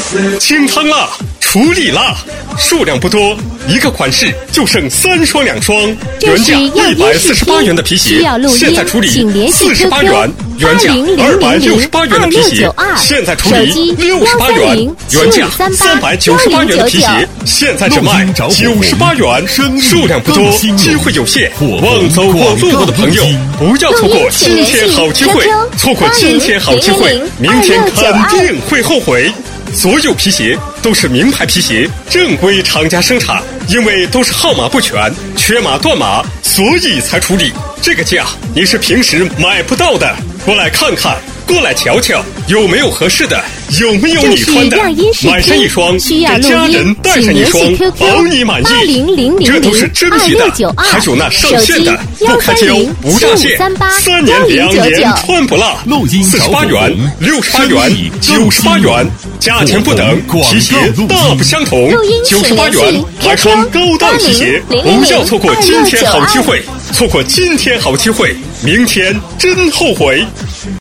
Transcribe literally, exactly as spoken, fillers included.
清汤辣，处理辣，数量不多，一个款式就剩三双两双。原价一百四十八元的皮鞋，现在处理四十八元；原价二百六十八元的皮鞋，现在处理六十八元；原价三百九十八元的皮鞋，现在只卖九十八元。数量不多，机会有限，望走过路过的朋友不要错过今天好机会，错过今天好机会，明天肯定会后悔。所有皮鞋都是名牌皮鞋，正规厂家生产，因为都是号码不全，缺码断码，所以才处理。这个价你是平时买不到的，过来看看，过来瞧瞧，有没有合适的，有没有你穿的。买上一双，给家人带上一双，保你满意。这都是真皮的，还有那上线的，不可交，不炸线，三年两年穿不烂。四十八元、六十八元、九十八元，价钱不等，皮鞋大不相同。九十八元买双高档皮鞋，不要错过今天好机会，错过今天好机会，明天真后悔。